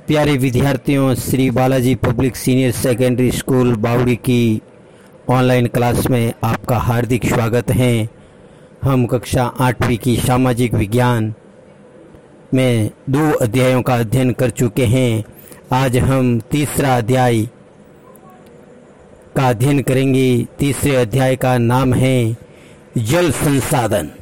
प्यारे विद्यार्थियों, Shri Balaji public senior secondary school Bawri की ऑनलाइन क्लास में आपका हार्दिक स्वागत है। हम कक्षा 8वीं की सामाजिक विज्ञान में 2 अध्यायों का अध्ययन कर चुके हैं। आज हम तीसरा अध्याय का अध्ययन करेंगे। तीसरे अध्याय का नाम है जल संसाधन।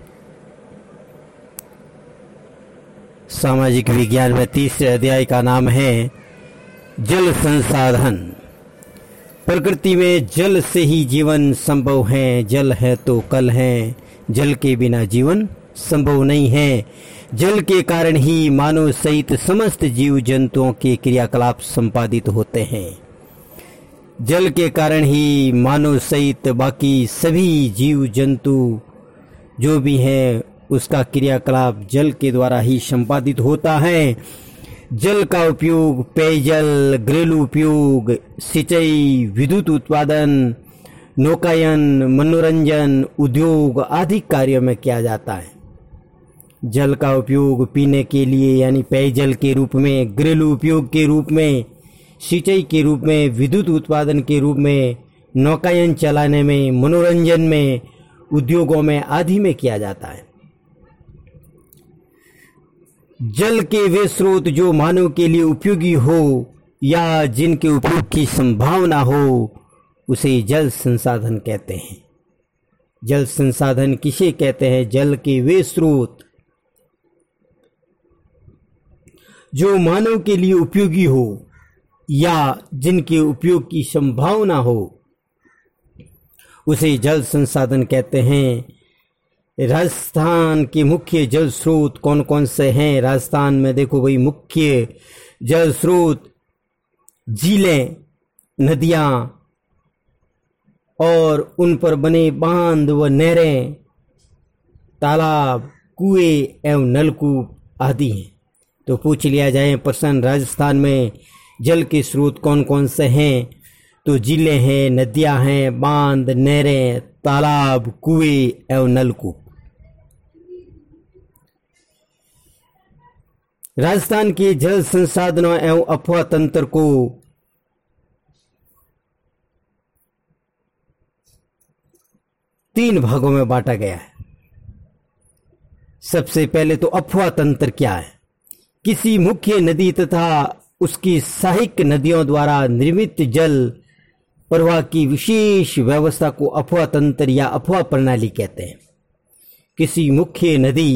सामाजिक विज्ञान में तीसरे अध्याय का नाम है जल संसाधन। प्रकृति में जल से ही जीवन संभव है। जल है तो कल है, जल के बिना जीवन संभव नहीं है। जल के कारण ही मानव सहित समस्त जीव जंतुओं के क्रियाकलाप संपादित होते हैं। जल के कारण ही मानव सहित बाकी सभी जीव जंतु जो भी हैं उसका क्रियाकलाप जल के द्वारा ही संपादित होता है। जल का उपयोग पेयजल, घरेलू उपयोग, सिंचाई, विद्युत उत्पादन, नौकायन, मनोरंजन, उद्योग आदि कार्यों में किया जाता है। जल का उपयोग पीने के लिए यानी पेयजल के रूप में, घरेलू उपयोग के रूप में, सिंचाई के रूप में, विद्युत उत्पादन के रूप में, नौकायन चलाने में, मनोरंजन में, उद्योगों में आदि में किया जाता है। जल के वे स्रोत जो मानव के लिए उपयोगी हो या जिनके उपयोग की संभावना हो उसे जल संसाधन कहते हैं। जल संसाधन किसे कहते हैं? जल के वे स्रोत जो मानव के लिए उपयोगी हो या जिनके उपयोग की संभावना हो उसे जल संसाधन कहते हैं। राजस्थान के मुख्य जल स्रोत कौन कौन से हैं? राजस्थान में देखो भाई, मुख्य जल स्रोत झीलें, नदियां और उन पर बने बांध व नहरें, तालाब, कुएं एवं नलकूप आदि हैं। तो पूछ लिया जाए प्रश्न, राजस्थान में जल के स्रोत कौन कौन से हैं? तो झीलें हैं, नदियां हैं, बांध, नहरें, तालाब, कुएं एवं नलकूप। राजस्थान के जल संसाधनों एवं अफवाह तंत्र को तीन भागों में बांटा गया है। सबसे पहले तो अफवाह तंत्र क्या है? किसी मुख्य नदी तथा उसकी सहायक नदियों द्वारा निर्मित जल प्रवाह की विशेष व्यवस्था को अफवाह तंत्र या अफवाह प्रणाली कहते हैं। किसी मुख्य नदी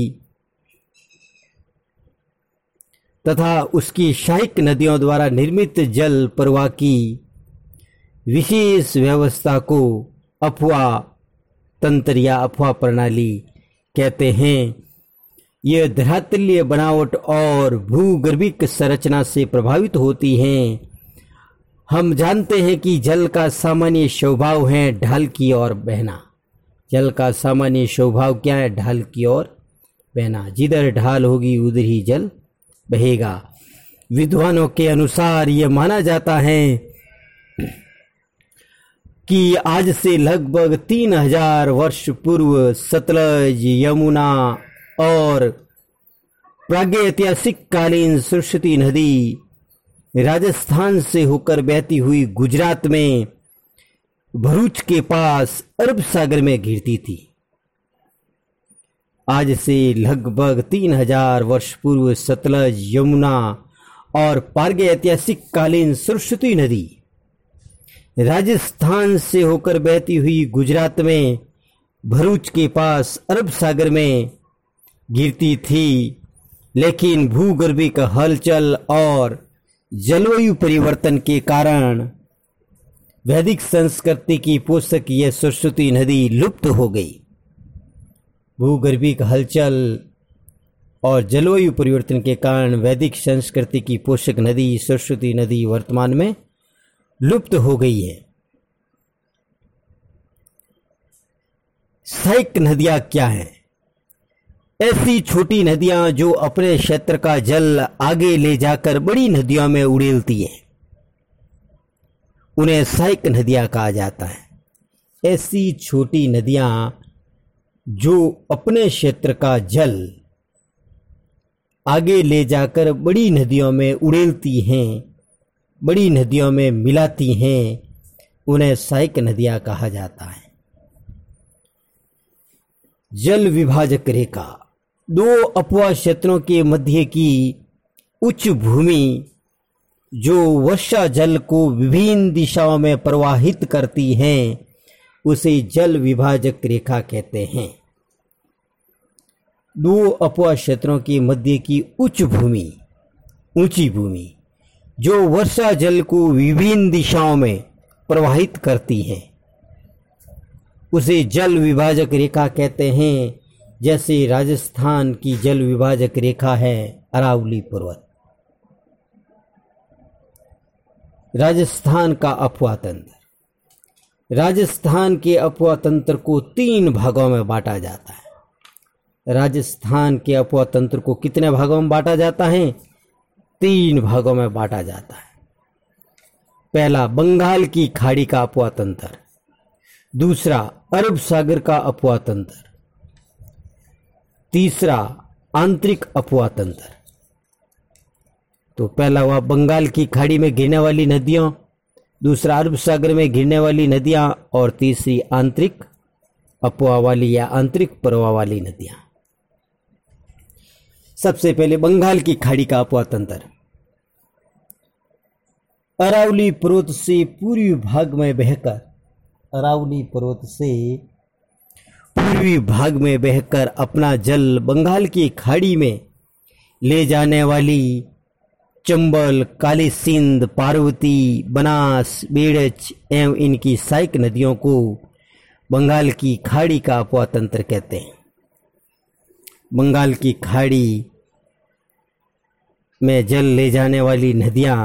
तथा उसकी सहायक नदियों द्वारा निर्मित जल प्रवाह की विशेष व्यवस्था को अफवाह तंत्र या अफवाह प्रणाली कहते हैं। यह धरातलीय बनावट और भूगर्भिक संरचना से प्रभावित होती हैं। हम जानते हैं कि जल का सामान्य स्वभाव है ढाल की ओर बहना। जल का सामान्य स्वभाव क्या है? ढाल की ओर बहना। जिधर ढाल होगी उधर ही जल बहेगा। विद्वानों के अनुसार यह माना जाता है कि आज से लगभग 3000 वर्ष पूर्व सतलज, यमुना और प्रागैतिहासिक कालीन सरस्वती नदी राजस्थान से होकर बहती हुई गुजरात में भरूच के पास अरब सागर में गिरती थी। आज से लगभग 3000 वर्ष पूर्व सतलज, यमुना और प्रागैतिहासिक कालीन सरस्वती नदी राजस्थान से होकर बहती हुई गुजरात में भरूच के पास अरब सागर में गिरती थी। लेकिन भूगर्भिक हलचल और जलवायु परिवर्तन के कारण वैदिक संस्कृति की पोषक यह सरस्वती नदी लुप्त हो गई। भूगर्भिक हलचल और जलवायु परिवर्तन के कारण वैदिक संस्कृति की पोषक नदी सरस्वती नदी वर्तमान में लुप्त हो गई है। सहायक नदियां क्या हैं? ऐसी छोटी नदियां जो अपने क्षेत्र का जल आगे ले जाकर बड़ी नदियों में उड़ेलती हैं, उन्हें सहायक नदियां कहा जाता है। ऐसी छोटी नदियां जो अपने क्षेत्र का जल आगे ले जाकर बड़ी नदियों में उड़ेलती हैं, बड़ी नदियों में मिलाती हैं, उन्हें सहायक नदियां कहा जाता है। जल विभाजक रेखा दो अपवाह क्षेत्रों के मध्य की उच्च भूमि जो वर्षा जल को विभिन्न दिशाओं में प्रवाहित करती हैं, उसे जल विभाजक रेखा कहते हैं। दो अपवाह क्षेत्रों के मध्य की ऊंची भूमि जो वर्षा जल को विभिन्न दिशाओं में प्रवाहित करती है, उसे जल विभाजक रेखा कहते हैं। जैसे राजस्थान की जल विभाजक रेखा है अरावली पर्वत। राजस्थान का अपवाह तंत्र। राजस्थान के अपवाह तंत्र को 3 भागों में बांटा जाता है। राजस्थान के अपवाह तंत्र को कितने भागों में बांटा जाता है? 3 भागों में बांटा जाता है। पहला बंगाल की खाड़ी का अपवाह तंत्र, दूसरा अरब सागर का अपवाह तंत्र, तीसरा आंतरिक अपवाह तंत्र। तो पहला हुआ बंगाल की खाड़ी में गिरने वाली नदियों, दूसरा अरब सागर में गिरने वाली नदियां, और तीसरी आंतरिक अपवाह वाली या आंतरिक प्रवाह वाली नदियां। सबसे पहले बंगाल की खाड़ी का अपवाह तंत्र। अरावली पर्वत से पूर्वी भाग में बहकर, अरावली पर्वत से पूर्वी भाग में बहकर अपना जल बंगाल की खाड़ी में ले जाने वाली चंबल, काली सिंध, पार्वती, बनास, बेड़च एवं इनकी सहायक नदियों को बंगाल की खाड़ी का अपवाह तंत्र कहते हैं। बंगाल की खाड़ी में जल ले जाने वाली नदियां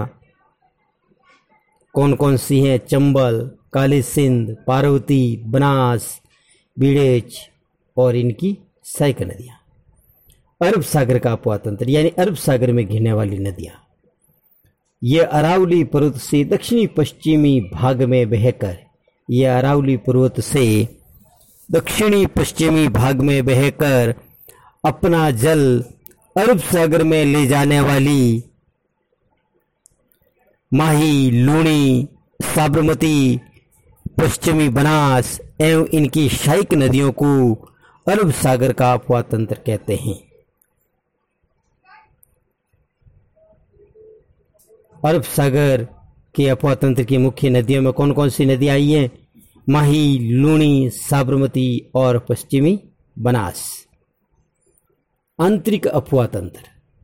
कौन कौन सी हैं? चंबल, काली सिंध, पार्वती, बनास, बीड़ेच और इनकी सहायक नदियां। अरब सागर का अपवाह तंत्र यानी अरब सागर में घिरने वाली नदियां, ये अरावली पर्वत से दक्षिणी पश्चिमी भाग में बहकर, ये अरावली पर्वत से दक्षिणी पश्चिमी भाग में बहकर अपना जल अरब सागर में ले जाने वाली माही, लूणी, साबरमती, पश्चिमी बनास एवं इनकी सहायक नदियों को अरब सागर का अपवाह तंत्र कहते हैं। अरब सागर के अपवाह तंत्र की मुख्य नदियों में कौन कौन सी नदियां आई हैं? माही, लूणी, साबरमती और पश्चिमी बनास। आंतरिक अपवाह तंत्र,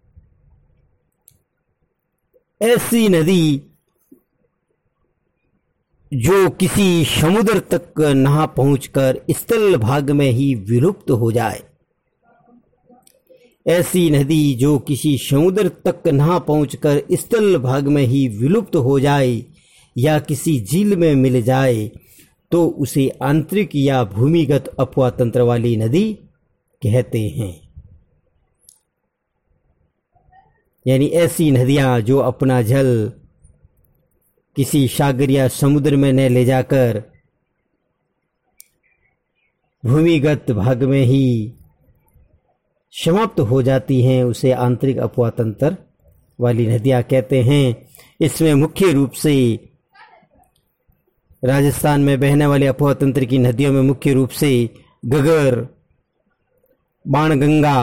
ऐसी नदी जो किसी समुद्र तक न पहुंचकर स्थल भाग में ही विलुप्त हो जाए। ऐसी नदी जो किसी समुद्र तक न पहुंचकर स्थल भाग में ही विलुप्त हो जाए या किसी झील में मिल जाए तो उसे आंतरिक या भूमिगत अपवाह तंत्र वाली नदी कहते हैं। यानी ऐसी नदियां जो अपना जल किसी सागर या समुद्र में न ले जाकर भूमिगत भाग में ही समाप्त हो जाती हैं, उसे आंतरिक अपवाह तंत्र वाली नदियां कहते हैं। इसमें मुख्य रूप से राजस्थान में बहने वाले अपवाह तंत्र की नदियों में मुख्य रूप से घग्गर, बाणगंगा,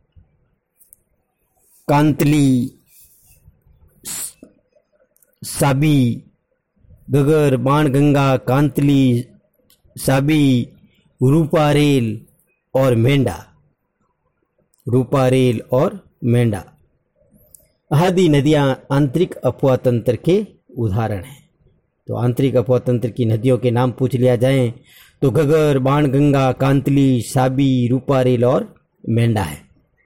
कांतली, साबी, घग्गर, बाणगंगा, कांतली, साबी, रूपारेल और मेंढा, रूपारेल और मेंढा आदि नदियां आंतरिक अपवाह तंत्र के उदाहरण हैं। तो आंतरिक अपवाह तंत्र की नदियों के नाम पूछ लिया जाए तो घग्गर, बाणगंगा, कांतली, साबी, रूपारेल और मेंढा है।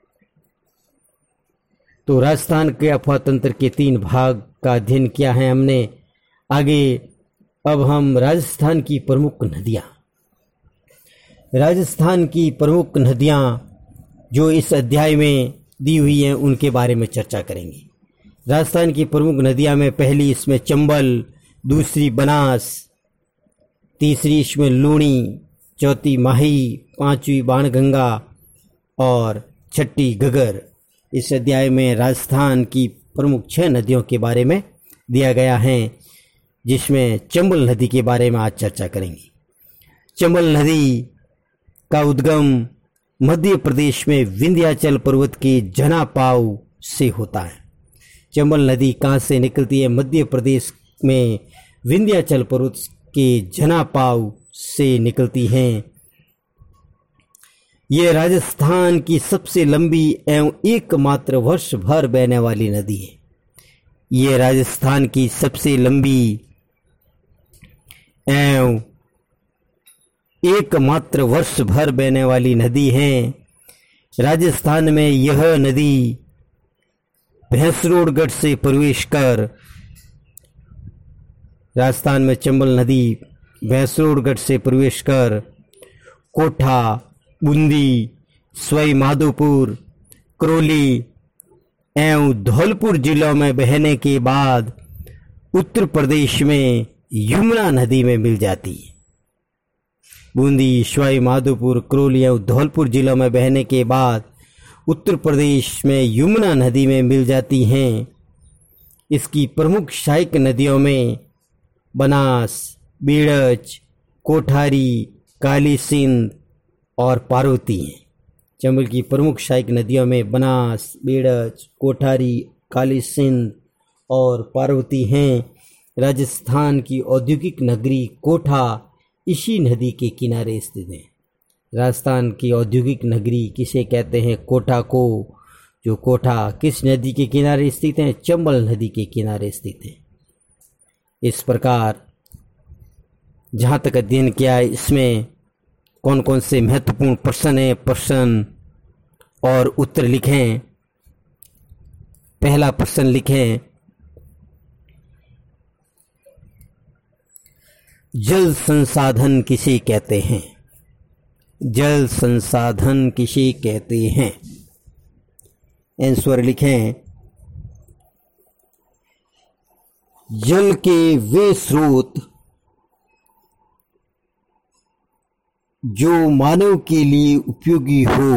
तो राजस्थान के अपवाह तंत्र के 3 भाग का अध्ययन किया है हमने। आगे अब हम राजस्थान की प्रमुख नदियां, राजस्थान की प्रमुख नदियां जो इस अध्याय में दी हुई हैं उनके बारे में चर्चा करेंगे। राजस्थान की प्रमुख नदियां में पहली इसमें चंबल, दूसरी बनास, तीसरी इसमें लूणी, चौथी माही, 5वीं बाणगंगा और 6ठी घग्गर इस अध्याय में राजस्थान की प्रमुख 6 नदियों के बारे में दिया गया है, जिसमें चंबल नदी के बारे में आज चर्चा करेंगे। चंबल नदी का उद्गम मध्य प्रदेश में विंध्याचल पर्वत के जनापाव से होता है। चंबल नदी कहाँ से निकलती है? मध्य प्रदेश में विंध्याचल पर्वत के जनापाव से निकलती हैं। यह राजस्थान की सबसे लंबी एवं एकमात्र वर्ष भर बहने वाली नदी है। यह राजस्थान की सबसे लंबी एवं एकमात्र वर्ष भर बहने वाली नदी है। राजस्थान में यह नदी भैंसरोडगढ़ से प्रवेश कर, राजस्थान में चंबल नदी भैंसरोडगढ़ से प्रवेश कर कोठा, बूंदी, सवाई माधोपुर, करौली एवं धौलपुर जिलों में बहने के बाद उत्तर प्रदेश में यमुना नदी में मिल जाती है। बूंदी, सवाई माधोपुर, करौली एवं धौलपुर जिलों में बहने के बाद उत्तर प्रदेश में यमुना नदी में मिल जाती हैं। इसकी प्रमुख सहायक नदियों में बनास, बीड़च, कोठारी, काली सिंध और पार्वती हैं। चंबल की प्रमुख सहायक नदियों में बनास, बीड़च, कोठारी, काली सिंध और पार्वती हैं। राजस्थान की औद्योगिक नगरी कोठा इसी नदी के किनारे स्थित है। राजस्थान की औद्योगिक नगरी किसे कहते हैं? कोठा को। जो कोठा किस नदी के किनारे स्थित है? चंबल नदी के किनारे स्थित है। इस प्रकार जहाँ तक अध्ययन किया है, इसमें कौन कौन से महत्वपूर्ण प्रश्न हैं, प्रश्न और उत्तर लिखें। पहला प्रश्न लिखें, जल संसाधन किसे कहते हैं? जल संसाधन किसे कहते हैं? आंसर लिखें, जल के वे स्रोत जो मानव के लिए उपयोगी हो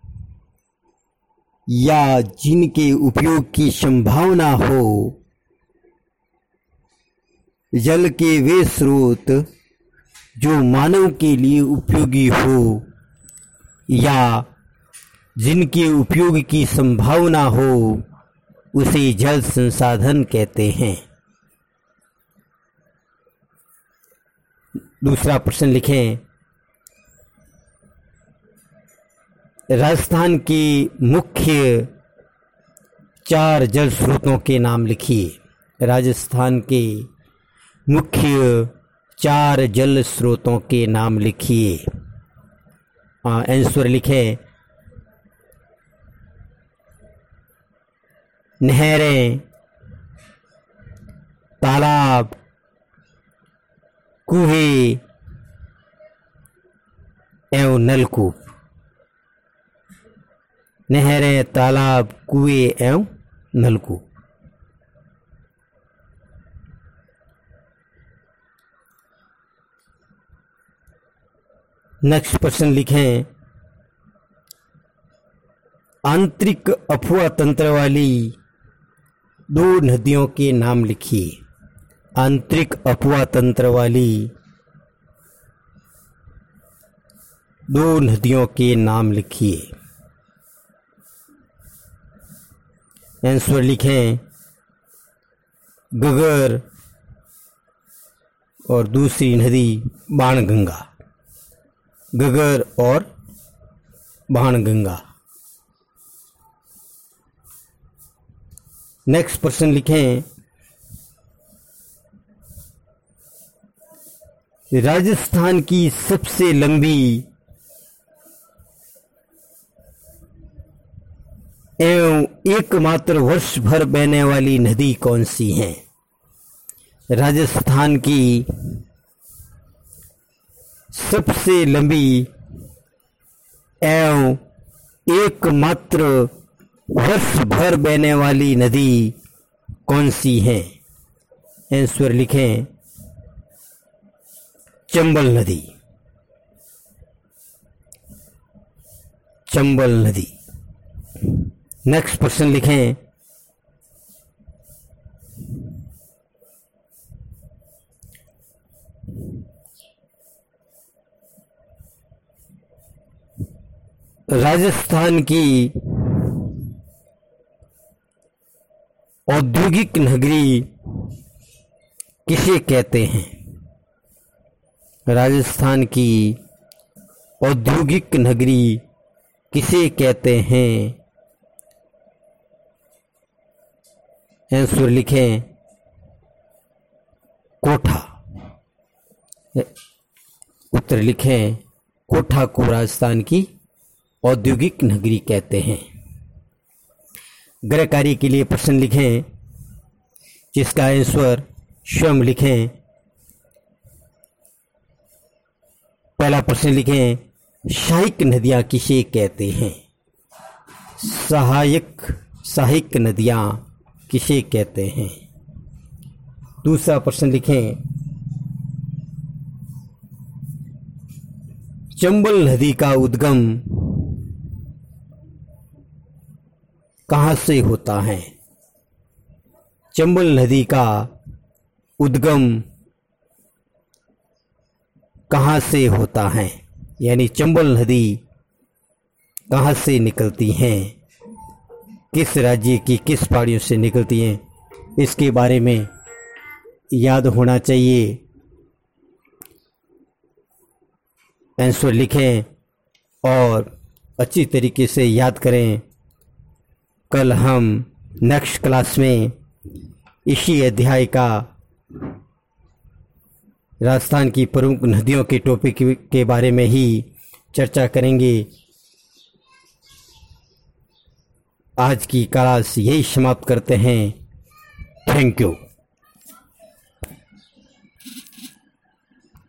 या जिनके उपयोग की संभावना हो। जल के वे स्रोत जो मानव के लिए उपयोगी हो या जिनके उपयोग की संभावना हो, उसे जल संसाधन कहते हैं। दूसरा प्रश्न लिखें, राजस्थान के मुख्य 4 जल स्रोतों के नाम लिखिए। राजस्थान के मुख्य 4 जल स्रोतों के नाम लिखिए। आंसर लिखें, नहरें, तालाब, कुएं एवं नलकूप। नहरें, तालाब, कुएं एवं नलकूप। नेक्स्ट प्रश्न लिखें, आंतरिक अफवाह तंत्र वाली 2 नदियों के नाम लिखिए। आंतरिक अफवाह तंत्र वाली 2 नदियों के नाम लिखिए। आंसर लिखें, गगर और दूसरी नदी बाणगंगा। गगर और बाणगंगा। नेक्स्ट प्रश्न लिखें, राजस्थान की सबसे लंबी एवं एकमात्र वर्ष भर बहने वाली नदी कौन सी है? राजस्थान की सबसे लंबी एवं एकमात्र वर्ष भर बहने वाली नदी कौन सी है? आंसर लिखें, चंबल नदी। चंबल नदी। नेक्स्ट प्रश्न लिखें, राजस्थान की औद्योगिक नगरी किसे कहते हैं? राजस्थान की औद्योगिक नगरी किसे कहते हैं? आंसर लिखें, कोठा। उत्तर लिखें, कोठा को राजस्थान की औद्योगिक नगरी कहते हैं। गृह कार्य के लिए प्रश्न लिखें, जिसका आंसर स्वयं लिखें। पहला प्रश्न लिखें, सहायक नदियां किसे कहते हैं? सहायक नदियां किसे कहते हैं? दूसरा प्रश्न लिखें, चंबल नदी का उद्गम कहां से होता है? चंबल नदी का उद्गम कहां से होता है? यानी चंबल नदी कहां से निकलती हैं? किस राज्य की किस पहाड़ियों से निकलती हैं? इसके बारे में याद होना चाहिए। आंसर लिखें और अच्छी तरीके से याद करें। कल हम नेक्स्ट क्लास में इसी अध्याय का राजस्थान की प्रमुख नदियों के टॉपिक के बारे में ही चर्चा करेंगे। आज की क्लास यही समाप्त करते हैं। Thank you.